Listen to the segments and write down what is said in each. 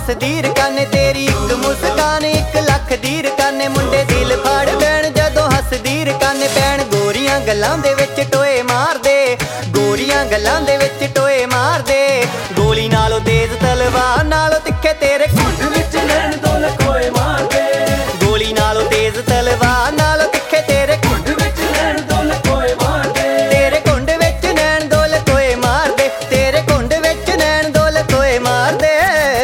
हसदी रकाने तेरी एक मुस्कान 1 लख दी रकाने मुंडे दिल फाड़ बैण जदों हसदी रकाने पैण गोरियां गल्लां दे विच टोए मार दे गोरियां गल्लां दे विच टोए मार दे गोली नालों तेज तलवार नालों तिखे तेरे घुंड विच नैन दो लखोए मार दे गोली नालों तेज तलवार नालों तिखे तेरे घुंड विच नैन दो लखोए मार दे तेरे घुंड विच नैन दो लखोए मार दे तेरे घुंड विच नैन दो लखोए मार दे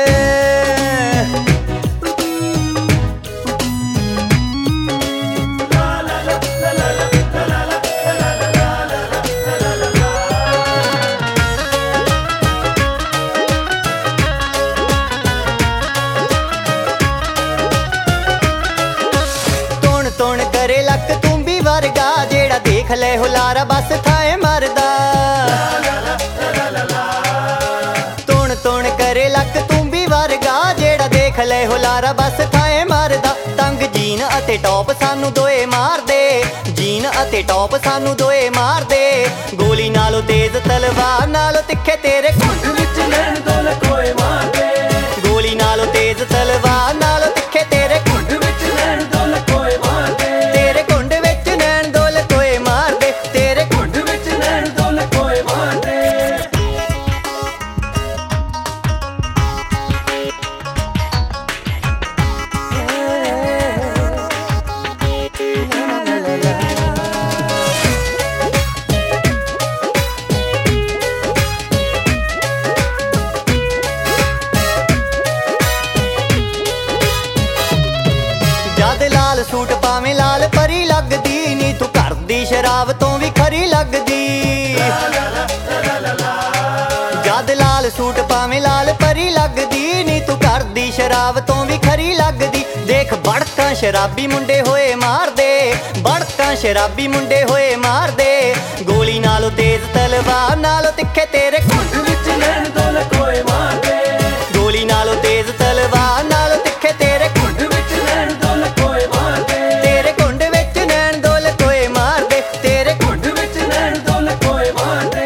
तुण करे लक तू भी वर्गा जेड़ा देख ले हुलारा बस थाए मरदा तुण तुण करे लक तू भी वर्गा जेड़ा देख ले हुलारा बस थाए मरदा तंग जीन अते टॉप सानू दोए मार दे जीन अते टॉप सानू दोए मार दे गोली नालों तेज तलवार नालों तिखे तेरे घुंड विच नैन दो लखोए मार दे गोली नालों तेज तलवार नालों तिखे तेरे घुंड विच नैन दो लखोए मार दे तेरे घुंड विच नैन दो लखोए मार दे तेरे घुंड विच नैन दो लखोए मार दे जद लाल सूट पावें लाल परी लगदी नी तू घर दी शराब तो भी खरी लगदी जद लाल सूट पावें लाल परी लगदी नी तू घर दी शराब तो भी खरी लगदी देख बड़का शराबी मुंडे होए मार दे बड़का शराबी मुंडे होए मार दे गोली नालों तेज तलवार नालों तिखे तेरे घुंड विच नैन दो लखोए मार दे गोली नालों तेज तलवार नालों तिखे तेरे घुंड विच नैन दो लखोए मार दे तेरे घुंड विच नैन दो लखोए मार दे तेरे घुंड विच नैन दो लखोए मार दे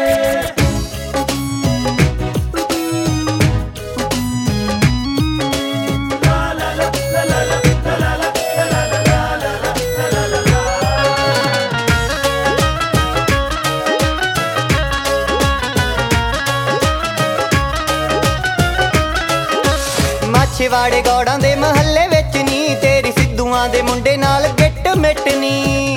माछेवाड़े गौड़ां दे महल्ले विच नी तेरी सिद्धूआं दे मुंडे नाल गिट मिटनी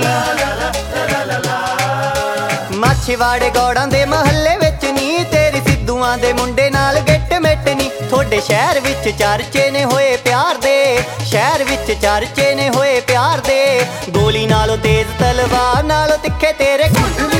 माछेवाड़े गौड़ां दे महल्ले विच नी तेरी सिद्धूआं दे मुंडे नाल गिट मिटनी थोड़े शहर विच चर्चे ने होए प्यार दे शहर विच चर्चे ने होए प्यार दे गोली नालों तेज तलवार नालों तिखे तेरे घुंड